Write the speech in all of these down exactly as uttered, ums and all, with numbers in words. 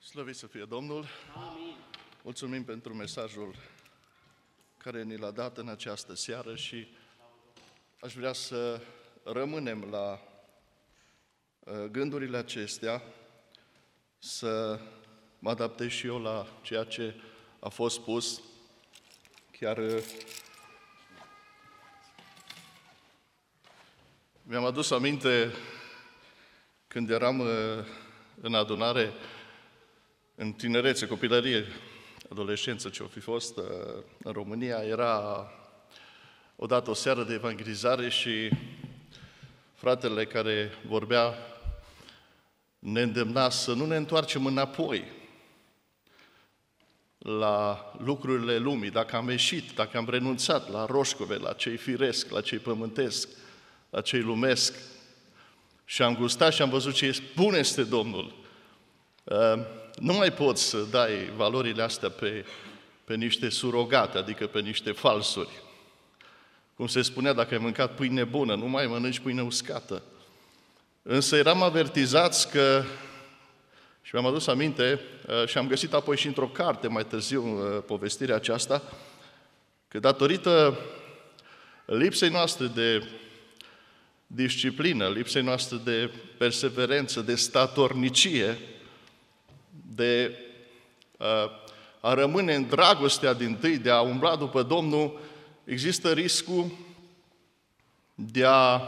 Slăvit să fie Domnul! Amin. Mulțumim pentru mesajul care ni l-a dat în această seară și aș vrea să rămânem la gândurile acestea, să mă adaptez și eu la ceea ce a fost spus. Chiar mi-am adus aminte când eram în adunare, în tinerețe, copilărie, adolescență, ce-o fi fost în România, era odată o seară de evangelizare și fratele care vorbea ne îndemna să nu ne întoarcem înapoi la lucrurile lumii, dacă am ieșit, dacă am renunțat la roșcove, la cei firesc, la cei pământesc, la cei lumesc și am gustat și am văzut ce bun este Domnul. Nu mai poți să dai valorile astea pe, pe niște surogate, adică pe niște falsuri. Cum se spunea, dacă ai mâncat pâine bună, nu mai mănânci pâine uscată. Însă eram avertizați că, și mi-am adus aminte, și am găsit apoi și într-o carte mai târziu povestirea aceasta, că datorită lipsei noastre de disciplină, lipsei noastre de perseverență, de statornicie, de a rămâne în dragostea dintâi, de a umbla după Domnul, există riscul de a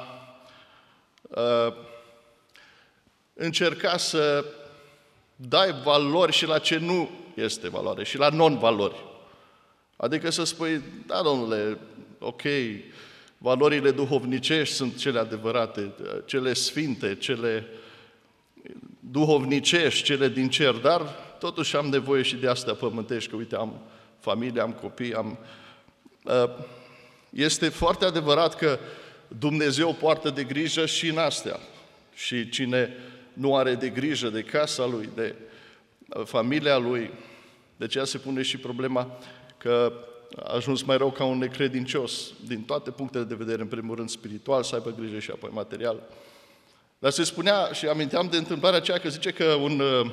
încerca să dai valori și la ce nu este valoare, și la non-valori. Adică să spui, da, domnule, ok, valorile duhovnicești sunt cele adevărate, cele sfinte, cele duhovnicești, cele din cer, dar totuși am nevoie și de astea pământești, că uite, am familie, am copii, am... Este foarte adevărat că Dumnezeu poartă de grijă și în astea. Și cine nu are de grijă de casa lui, de familia lui, de aceea se pune și problema că a ajuns mai rău ca un necredincios, din toate punctele de vedere, în primul rând spiritual, să aibă grijă și apoi material. Dar se spunea, și aminteam de întâmplarea aceea, că zice că un uh,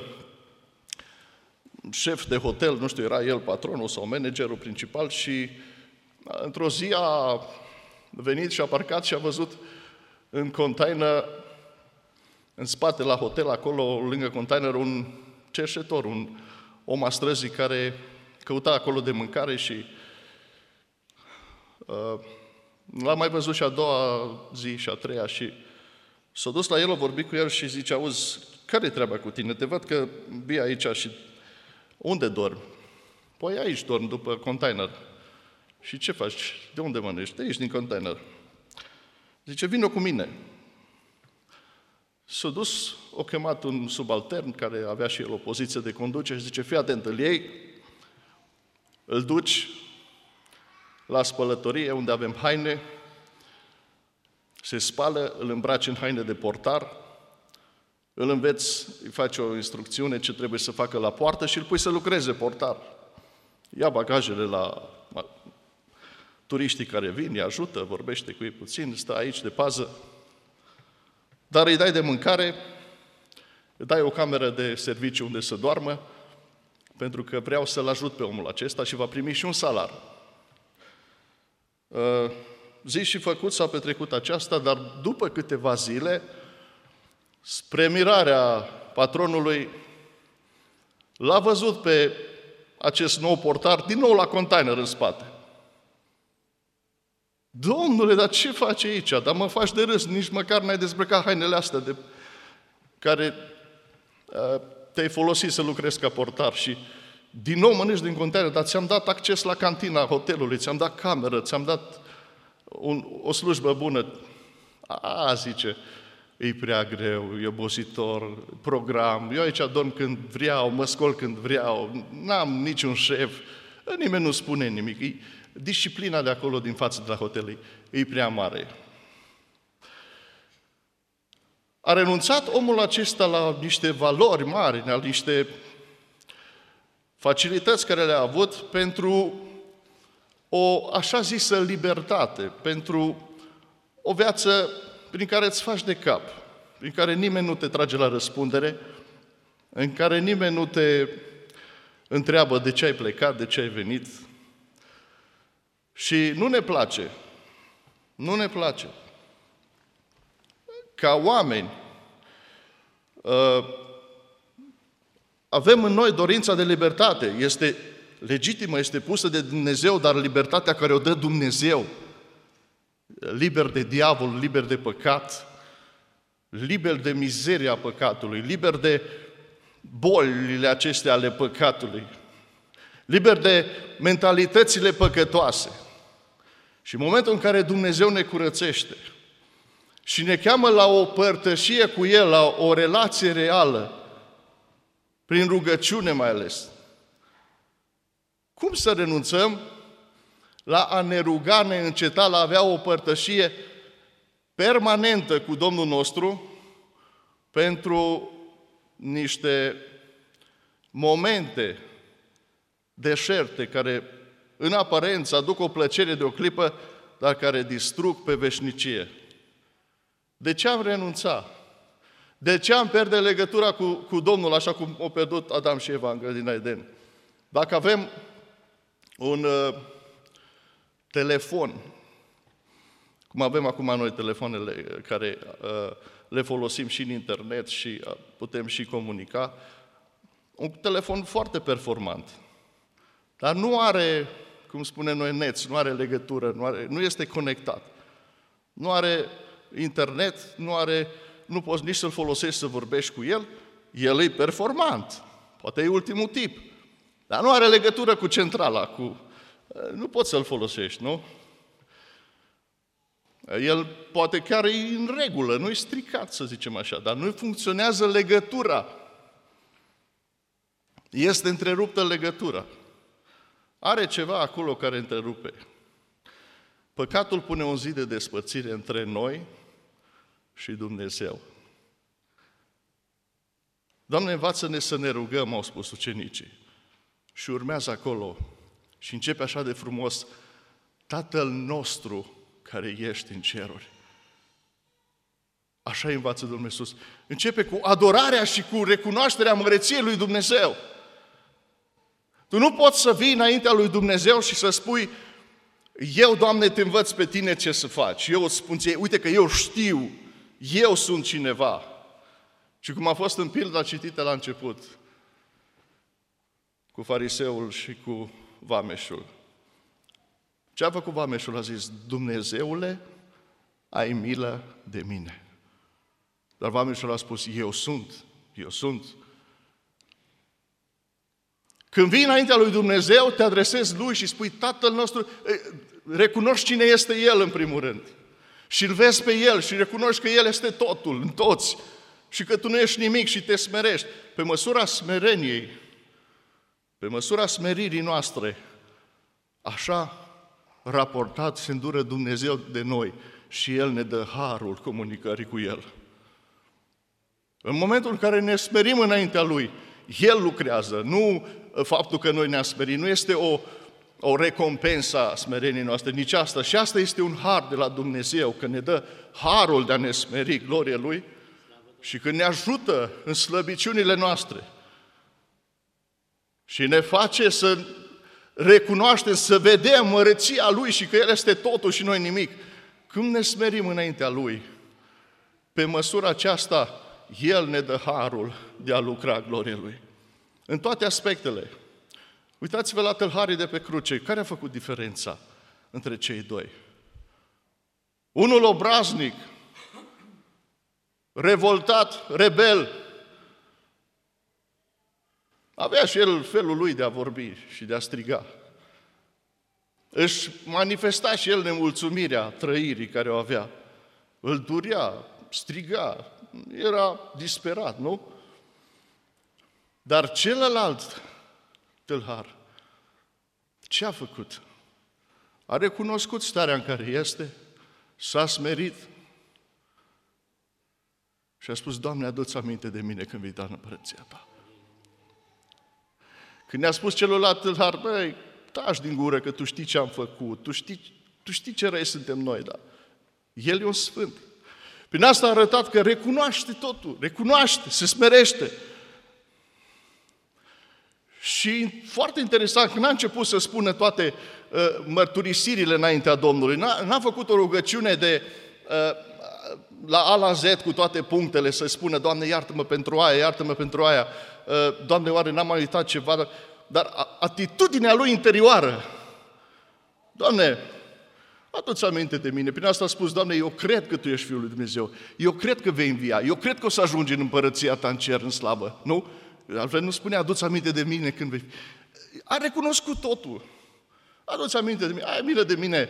șef de hotel, nu știu, era el patronul sau managerul principal și uh, într-o zi a venit și a parcat și a văzut în container, în spate la hotel, acolo, lângă container, un cerșetor, un om a străzii care căuta acolo de mâncare și uh, l-a mai văzut și a doua zi și a treia și s-a dus la el, a vorbit cu el și zice, auzi, care-i treaba cu tine? Te văd că vii aici și unde dormi? Păi aici dorm, după container. Și ce faci? De unde mănânci? De aici, din container. Zice, vină cu mine. S-a dus, o chemat un subaltern care avea și el o poziție de conducere și zice, fii atent, îl iei, îl duci la spălătorie unde avem haine, se spală, îl îmbraci în haine de portar, îl înveți, îi faci o instrucțiune ce trebuie să facă la poartă și îl pui să lucreze portar. Ia bagajele la turiștii care vin, îi ajută, vorbește cu ei puțin, stă aici de pază, dar îi dai de mâncare, îi dai o cameră de serviciu unde să doarmă, pentru că vreau să-l ajut pe omul acesta și va primi și un salar. Uh, Zi și făcut s-a petrecut aceasta, dar după câteva zile, spre mirarea patronului, l-a văzut pe acest nou portar din nou la container în spate. Domnule, dar ce faci aici? Dar mă faci de râs, nici măcar n-ai dezbrăcat hainele astea de care uh, te-ai folosit să lucrezi ca portar și din nou mănânci din container, dar ți-am dat acces la cantina hotelului, ți-am dat cameră, ți-am dat Un, o slujbă bună. A, zice, e prea greu, e obositor, program, eu aici dorm când vreau, mă scol când vreau, n-am niciun șef, nimeni nu spune nimic. E, disciplina de acolo, din față de la hotel, e prea mare. A renunțat omul acesta la niște valori mari, la niște facilități care le-a avut pentru o așa zisă libertate, pentru o viață prin care îți faci de cap, prin care nimeni nu te trage la răspundere, în care nimeni nu te întreabă de ce ai plecat, de ce ai venit. Și nu ne place, nu ne place ca oameni. Avem în noi dorința de libertate, este legitimă, este pusă de Dumnezeu, dar libertatea care o dă Dumnezeu, liber de diavol, liber de păcat, liber de mizeria păcatului, liber de bolile acestea ale păcatului, liber de mentalitățile păcătoase. Și în momentul în care Dumnezeu ne curățește și ne cheamă la o părtășie cu El, la o relație reală, prin rugăciune mai ales, cum să renunțăm la a ne ruga, ne înceta, la a avea o părtășie permanentă cu Domnul nostru pentru niște momente deșerte care în aparență aduc o plăcere de o clipă, dar care distrug pe veșnicie? De ce am renunțat? De ce am pierde legătura cu, cu Domnul așa cum o pierdut Adam și Eva în grădina Eden? Dacă avem un uh, telefon, cum avem acum noi telefoanele care uh, le folosim și în internet și uh, putem și comunica, un telefon foarte performant, dar nu are, cum spunem noi, net, nu are legătură, nu, are, nu este conectat, nu are internet, nu are, nu poți nici să-l folosești să vorbești cu el, el e performant, poate e ultimul tip, dar nu are legătură cu centrala, cu, nu poți să-l folosești, nu? El poate chiar e în regulă, nu e stricat, să zicem așa, dar nu funcționează legătura. Este întreruptă legătura. Are ceva acolo care întrerupe. Păcatul pune un zid de despărțire între noi și Dumnezeu. Doamne, învață-ne să ne rugăm, au spus ucenicii. Și urmează acolo și începe așa de frumos: Tatăl nostru care ești în ceruri. Așa învață Domnul Iisus. Începe cu adorarea și cu recunoașterea măreției lui Dumnezeu. Tu nu poți să vii înaintea lui Dumnezeu și să spui: eu, Doamne, te învăț pe tine ce să faci. Eu îți spun ție, uite că eu știu, eu sunt cineva. Și cum a fost în pilda citită la început, cu fariseul și cu vameșul. Ce a făcut vameșul? A zis: Dumnezeule, ai milă de mine. Dar vameșul a spus: eu sunt, eu sunt. Când vii înaintea lui Dumnezeu, te adresezi lui și spui: Tatăl nostru, recunoști cine este El în primul rând. Și îl vezi pe El și recunoști că El este totul, în toți. Și că tu nu ești nimic și te smerești. Pe măsura smereniei, pe măsura smeririi noastre, așa raportat se îndură Dumnezeu de noi și El ne dă harul comunicării cu El. În momentul în care ne smerim înaintea Lui, El lucrează, nu faptul că noi ne-am smerit, nu este o, o recompensă a smereniei noastre, nici asta. Și asta este un har de la Dumnezeu, că ne dă harul de a ne smeri, glorie Lui, și că ne ajută în slăbiciunile noastre. Și ne face să recunoaștem, să vedem măreția Lui și că El este totul și noi nimic. Când ne smerim înaintea Lui, pe măsura aceasta, El ne dă harul de a lucra, glorie Lui. În toate aspectele. Uitați-vă la tâlharii de pe cruce. Care a făcut diferența între cei doi? Unul obraznic, revoltat, rebel. Avea și el felul lui de a vorbi și de a striga. Își manifesta și el nemulțumirea trăirii care o avea. Îl durea, striga, era disperat, nu? Dar celălalt tâlhar, ce a făcut? A recunoscut starea în care este, s-a smerit și a spus: Doamne, adu-ți aminte de mine când vei da în împărăția Ta. Când ne-a spus celălalt tâlhar: băi, taci din gură că tu știi ce am făcut, tu știi, tu știi ce răi suntem noi, dar El e un sfânt. Prin asta a arătat că recunoaște totul, recunoaște, se smerește. Și foarte interesant, când a început să spună toate uh, mărturisirile înaintea Domnului, n-a, n-a făcut o rugăciune de uh, la A la Z cu toate punctele, să spună, Doamne, iartă-mă pentru aia, iartă-mă pentru aia, uh, Doamne, oare n-am mai uitat ceva, dar, dar atitudinea lui interioară, Doamne, adu-ți aminte de mine. Prin asta a spus, Doamne, eu cred că Tu ești Fiul lui Dumnezeu. Eu cred că vei învia. Eu cred că o să ajungi în împărăția Ta în cer, în slavă. Nu? Altfel nu spune, adu-ți aminte de mine când vei... A recunoscut totul. Adu-ți aminte de mine. Ai milă de mine.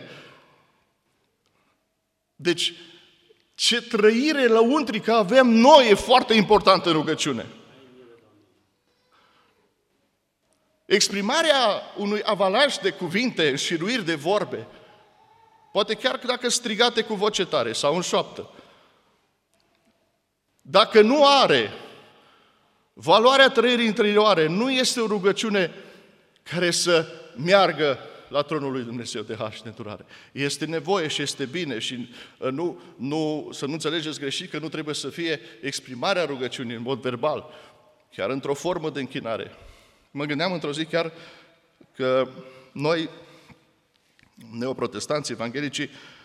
Deci, ce trăire lăuntrică avem noi e foarte importantă în rugăciune. Exprimarea unui avalaj de cuvinte, șiruiri de vorbe, poate chiar dacă strigate cu voce tare sau în șoaptă, dacă nu are valoarea trăirii interioare, nu este o rugăciune care să meargă la tronul lui Dumnezeu de har și de îndurare. Este nevoie și este bine și nu, nu, să nu înțelegeți greșit că nu trebuie să fie exprimarea rugăciunii în mod verbal, chiar într-o formă de închinare. Mă gândeam într-o zi chiar că noi, neoprotestanți, evanghelicii,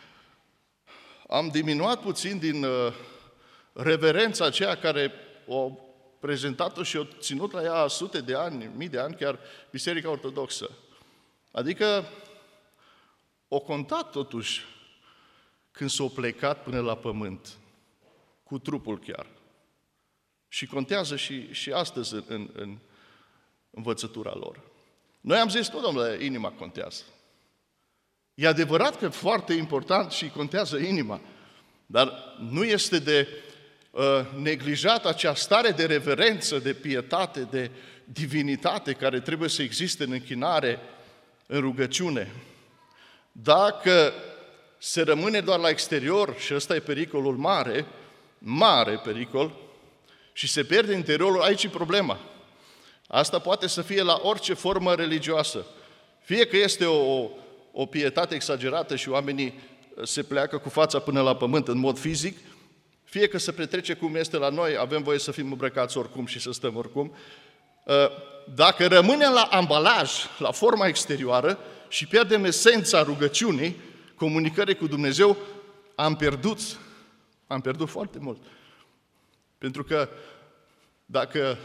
am diminuat puțin din uh, reverența aceea care o prezentat-o și o ținut la ea sute de ani, mii de ani, chiar Biserica Ortodoxă. Adică o contat totuși când s-o plecat până la pământ, cu trupul chiar. Și contează și, și astăzi în, în, în învățătura lor. Noi am zis, nu, domnule, inima contează. E adevărat că foarte important și contează inima, dar nu este de uh, neglijat acea stare de reverență, de pietate, de divinitate care trebuie să existe în închinare, în rugăciune. Dacă se rămâne doar la exterior, și ăsta e pericolul mare, mare pericol, și se pierde interiorul, aici e problema. Asta poate să fie la orice formă religioasă. Fie că este o, o pietate exagerată și oamenii se pleacă cu fața până la pământ în mod fizic, fie că se petrece cum este la noi, avem voie să fim îmbrăcați oricum și să stăm oricum. Dacă rămânem la ambalaj, la forma exterioară și pierdem esența rugăciunii, comunicării cu Dumnezeu, am pierdut, am pierdut foarte mult. Pentru că dacă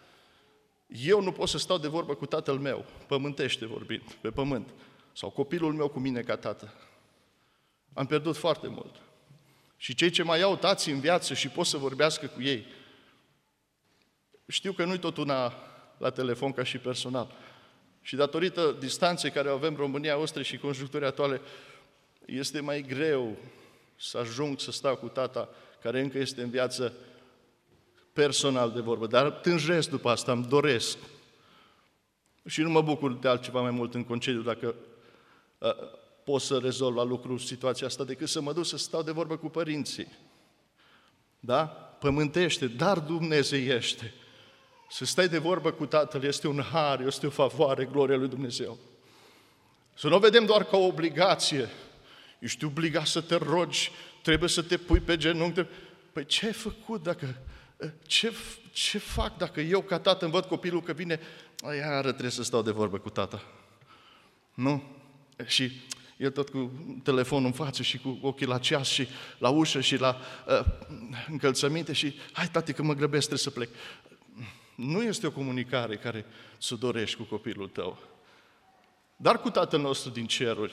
eu nu pot să stau de vorbă cu tatăl meu, pământește vorbind, pe pământ, sau copilul meu cu mine ca tată, am pierdut foarte mult. Și cei ce mai au tații în viață și pot să vorbească cu ei, știu că nu-i tot una la telefon ca și personal. Și datorită distanței care o avem România, Austria și conjuncturii actuale, este mai greu să ajung să stau cu tata care încă este în viață personal de vorbă, dar tânjesc după asta, îmi doresc. Și nu mă bucur de altceva mai mult în concediu dacă uh, pot să rezolv la lucru situația asta, decât să mă duc să stau de vorbă cu părinții. Da? Pământește, dar dumnezeiește. Să stai de vorbă cu Tatăl este un har, este o favoare, gloria lui Dumnezeu. Să nu o vedem doar ca o obligație. Ești obligat să te rogi, trebuie să te pui pe genunchi. Păi ce ai făcut dacă... Ce, ce fac dacă eu ca tată îmi văd copilul că vine, iară trebuie să stau de vorbă cu tata. Nu? Și el tot cu telefonul în față și cu ochii la ceas și la ușă și la uh, încălțăminte și hai tati că mă grăbesc, trebuie să plec. Nu este o comunicare care să dorești cu copilul tău, dar cu Tatăl nostru din ceruri.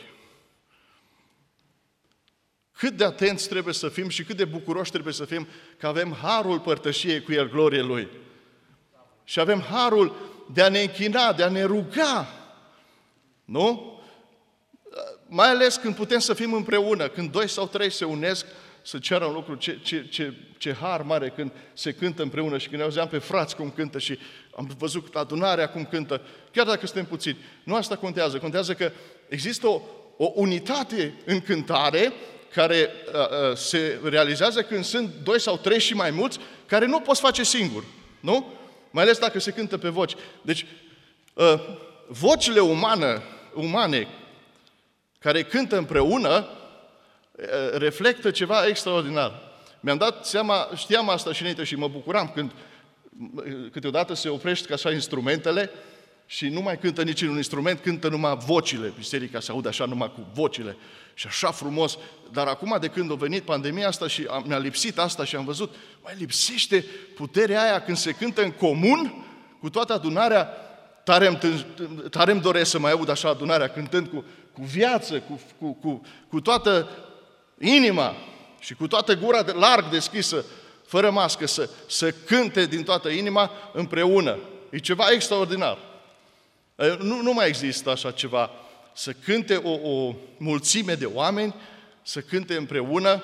Cât de atenți trebuie să fim și cât de bucuroși trebuie să fim că avem harul părtășiei cu El, glorie Lui. Și avem harul de a ne închina, de a ne ruga. Nu? Mai ales când putem să fim împreună, când doi sau trei se unesc să ceară un lucru, ce, ce, ce, ce har mare când se cântă împreună și când ne auzeam pe frați cum cântă și am văzut adunarea cum cântă, chiar dacă suntem puțini. Nu asta contează, contează că există o, o unitate în cântare care uh, uh, se realizează când sunt doi sau trei și mai mulți, care nu poți face singur, nu? Mai ales dacă se cântă pe voci. Deci, uh, vocile umane, umane care cântă împreună uh, reflectă ceva extraordinar. Mi-am dat seama, știam asta și înainte și mă bucuram când uh, câteodată se oprește ca așa instrumentele și nu mai cântă niciun instrument, cântă numai vocile. Biserica se aude așa numai cu vocile și așa frumos. Dar acum, de când a venit pandemia asta și a, mi-a lipsit asta și am văzut, mai lipsește puterea aia când se cântă în comun cu toată adunarea. Tare-mi, tare-mi doresc să mai aud așa adunarea cântând cu, cu viață, cu, cu, cu, cu toată inima și cu toată gura de, larg deschisă, fără mască, să, să cânte din toată inima împreună. E ceva extraordinar. Nu, nu mai există așa ceva. Să cânte o, o mulțime de oameni, să cânte împreună,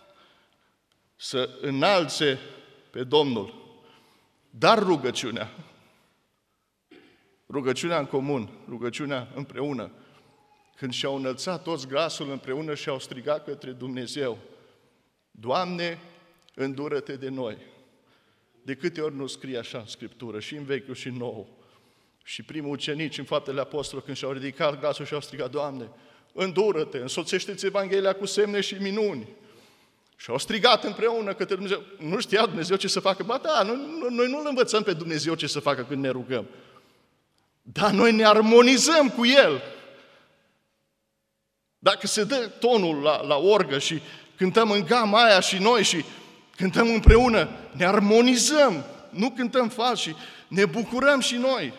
să înalțe pe Domnul. Dar rugăciunea, rugăciunea în comun, rugăciunea împreună, când și-au înălțat toți glasul împreună și au strigat către Dumnezeu, Doamne, îndură-te de noi. De câte ori nu scrie așa în Scriptură, și în Vechiul și în Nou. Și primul ucenici în Faptele Apostolilor, când și-au ridicat glasul și au strigat, Doamne, îndură-te, însoțește-ți Evanghelia cu semne și minuni. Și au strigat împreună către Dumnezeu. Nu știa Dumnezeu ce să facă. Ba da, noi, noi nu-L învățăm pe Dumnezeu ce să facă când ne rugăm. Dar noi ne armonizăm cu El. Dacă se dă tonul la, la orgă și cântăm în gama aia și noi și cântăm împreună, ne armonizăm, nu cântăm fals și ne bucurăm și noi.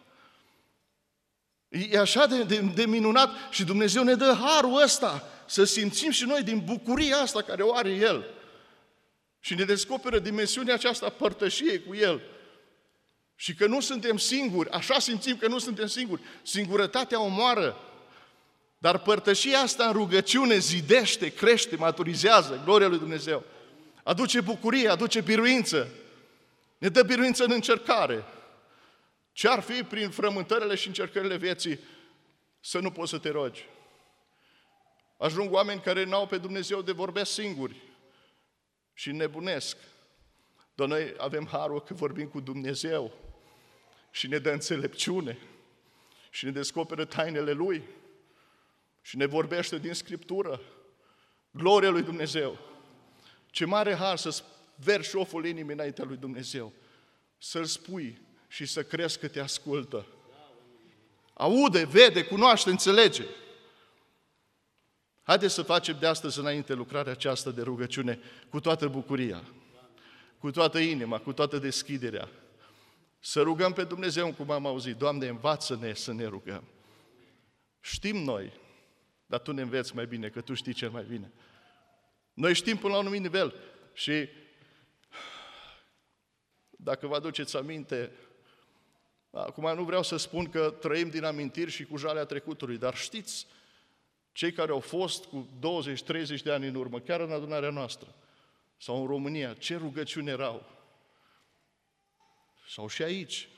E așa de, de, de minunat și Dumnezeu ne dă harul ăsta să simțim și noi din bucuria asta care o are El. Și ne descoperă dimensiunea aceasta părtășiei cu El. Și că nu suntem singuri, așa simțim că nu suntem singuri. Singurătatea omoară. Dar părtășia asta în rugăciune zidește, crește, maturizează, gloria lui Dumnezeu. Aduce bucurie, aduce biruință. Ne dă biruință în încercare. Ce-ar fi prin frământările și încercările vieții să nu poți să te rogi? Ajung oameni care n-au pe Dumnezeu de vorbesc singuri și nebunesc. Dar noi avem harul că vorbim cu Dumnezeu și ne dă înțelepciune și ne descoperă tainele Lui și ne vorbește din Scriptură. Gloria lui Dumnezeu! Ce mare har să-ți vergi șoful inimii înaintea lui Dumnezeu, să-L spui și să crezi că te ascultă. Aude, vede, cunoaște, înțelege. Haideți să facem de astăzi înainte lucrarea aceasta de rugăciune cu toată bucuria, cu toată inima, cu toată deschiderea. Să rugăm pe Dumnezeu, cum am auzit, Doamne, învață-ne să ne rugăm. Știm noi, dar Tu ne înveți mai bine, că Tu știi cel mai bine. Noi știm până la un anumit nivel și dacă vă aduceți aminte, acum nu vreau să spun că trăim din amintiri și cu jalea trecutului, dar știți, cei care au fost cu douăzeci treizeci de ani în urmă, chiar în adunarea noastră, sau în România, ce rugăciuni erau. Sau și aici.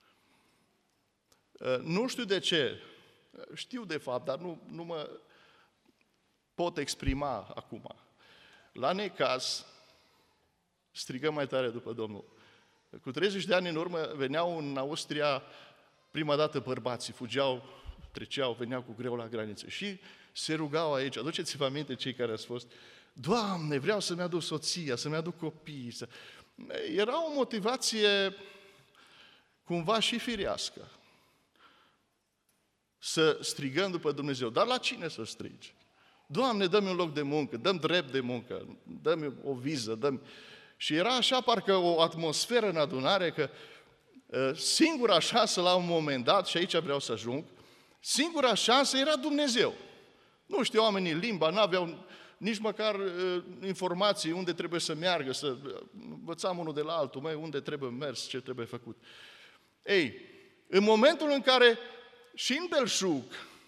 Nu știu de ce, știu de fapt, dar nu, nu mă pot exprima acum. La necaz, strigăm mai tare după Domnul. Cu treizeci de ani în urmă veneau în Austria prima dată bărbații, fugeau, treceau, veneau cu greu la graniță și se rugau aici. Aduceți-vă aminte cei care ați fost, Doamne, vreau să-mi aduc soția, să-mi aduc copiii. Să... Era o motivație cumva și firească. Să strigăm după Dumnezeu. Dar la cine să strigi? Doamne, dă-mi un loc de muncă, dă-mi drept de muncă, dă-mi o viză, dă-mi... Și era așa parcă o atmosferă în adunare că singura șansă la un moment dat, și aici vreau să ajung, singura șansă era Dumnezeu. Nu știu oamenii limba, n-aveau nici măcar uh, informații unde trebuie să meargă, să învățam unul de la altul, măi, unde trebuie mers, ce trebuie făcut. Ei, în momentul în care și în belșug,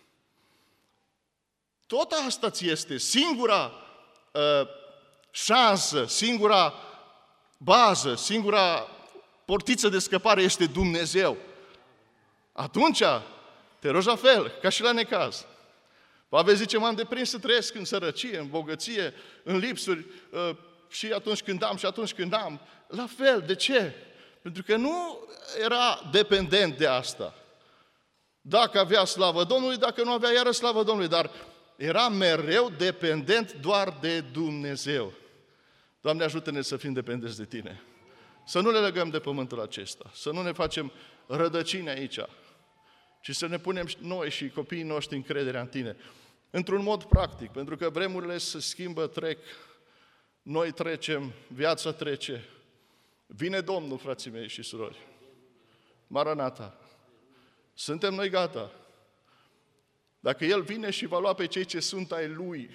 tot asta ți este singura uh, șansă, singura bază, singura portiță de scăpare este Dumnezeu. Atunci te rogi la fel, ca și la necaz. Pavel zice, m-am deprins să trăiesc în sărăcie, în bogăție, în lipsuri, și atunci când am, și atunci când am. La fel, de ce? Pentru că nu era dependent de asta. Dacă avea slavă Domnului, dacă nu avea iară slavă Domnului, dar era mereu dependent doar de Dumnezeu. Doamne, ajută-ne să fim dependenți de Tine. Să nu le legăm de pământul acesta, să nu ne facem rădăcini aici, ci să ne punem noi și copiii noștri încrederea în Tine. Într-un mod practic, pentru că vremurile se schimbă, trec, noi trecem, viața trece. Vine Domnul, frații mei și surori. Maranata. Suntem noi gata. Dacă El vine și va lua pe cei ce sunt ai Lui,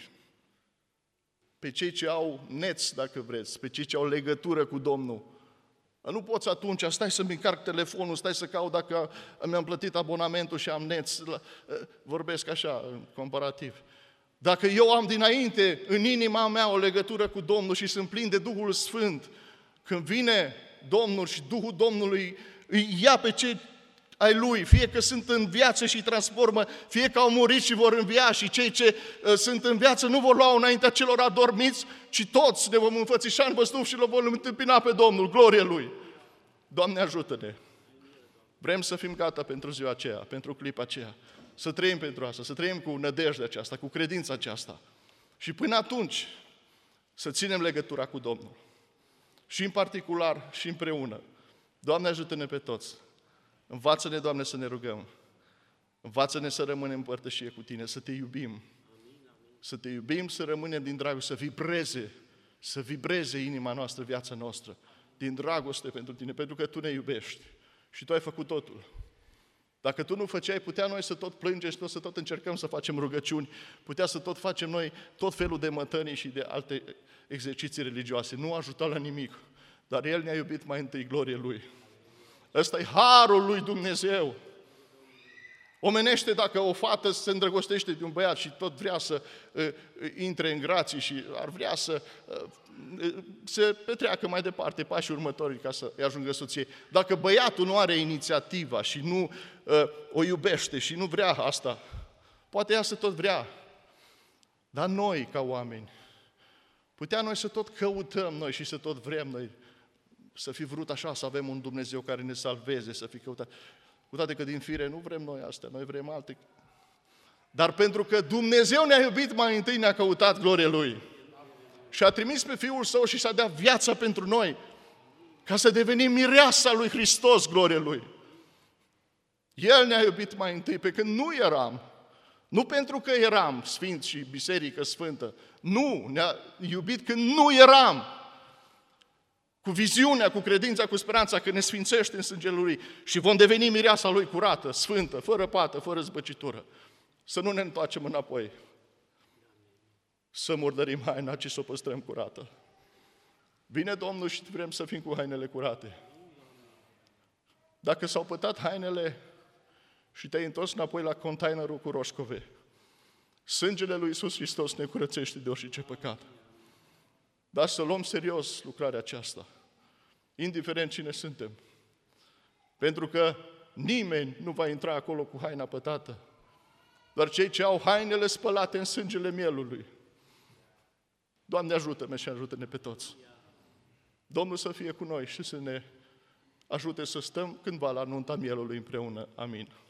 pe cei ce au neți, dacă vreți, pe cei ce au legătură cu Domnul, nu poți atunci, stai să-mi încarc telefonul, stai să caut dacă mi-am plătit abonamentul și am neți. Vorbesc așa, comparativ. Dacă eu am dinainte în inima mea o legătură cu Domnul și sunt plin de Duhul Sfânt, când vine Domnul și Duhul Domnului îi ia pe cei ai Lui, fie că sunt în viață și transformă, fie că au murit și vor învia și cei ce uh, sunt în viață nu vor lua înaintea celor adormiți, ci toți ne vom înfățișa în văzduh și îl vom întâmpina pe Domnul, glorie Lui. Doamne, ajută-ne! Vrem să fim gata pentru ziua aceea, pentru clipa aceea, să trăim pentru asta, să trăim cu nădejdea aceasta, cu credința aceasta. Și până atunci să ținem legătura cu Domnul. Și în particular și împreună. Doamne, ajută-ne pe toți! Învață-ne, Doamne, să ne rugăm. Învață-ne să rămânem în părtășie cu Tine, să Te iubim. Să Te iubim, să rămânem din dragoste, să vibreze, să vibreze inima noastră, viața noastră, din dragoste pentru Tine, pentru că Tu ne iubești. Și Tu ai făcut totul. Dacă Tu nu făceai, putea noi să tot plângem și tot, să tot încercăm să facem rugăciuni, putea să tot facem noi tot felul de mătănii și de alte exerciții religioase. Nu ajuta la nimic, dar El ne-a iubit mai întâi, glorie Lui. Ăsta e harul lui Dumnezeu. Omenește dacă o fată se îndrăgostește de un băiat și tot vrea să uh, intre în grații și ar vrea să uh, se petreacă mai departe pașii următori ca să îi ajungă soției. Dacă băiatul nu are inițiativa și nu uh, o iubește și nu vrea asta, poate ea să tot vrea. Dar noi, ca oameni, putea noi să tot căutăm noi și să tot vrem noi să fi vrut așa, să avem un Dumnezeu care ne salveze, să fi căutat. Cu toate că din fire nu vrem noi astea, noi vrem alte. Dar pentru că Dumnezeu ne-a iubit mai întâi, ne-a căutat, glorie Lui. Și a trimis pe Fiul Său și s-a dat viața pentru noi, ca să devenim mireasa lui Hristos, glorie Lui. El ne-a iubit mai întâi, pe când nu eram. Nu pentru că eram sfinți și biserică sfântă. Nu, ne-a iubit când nu eram. Cu viziunea, cu credința, cu speranța că ne sfințește în sângele Lui și vom deveni mireasa Lui curată, sfântă, fără pată, fără zbăcitură. Să nu ne întoarcem înapoi, să murdărim haina, ci să o păstrăm curată. Vine Domnul și vrem să fim cu hainele curate. Dacă s-au pătat hainele și te-ai întors înapoi la containerul cu roșcove, sângele lui Iisus Hristos ne curățește de orice păcat. Dar să luăm serios lucrarea aceasta, indiferent cine suntem. Pentru că nimeni nu va intra acolo cu haina pătată, doar cei ce au hainele spălate în sângele mielului. Doamne, ajută-ne și ajută-ne pe toți. Domnul să fie cu noi și să ne ajute să stăm cândva la nunta mielului împreună. Amin.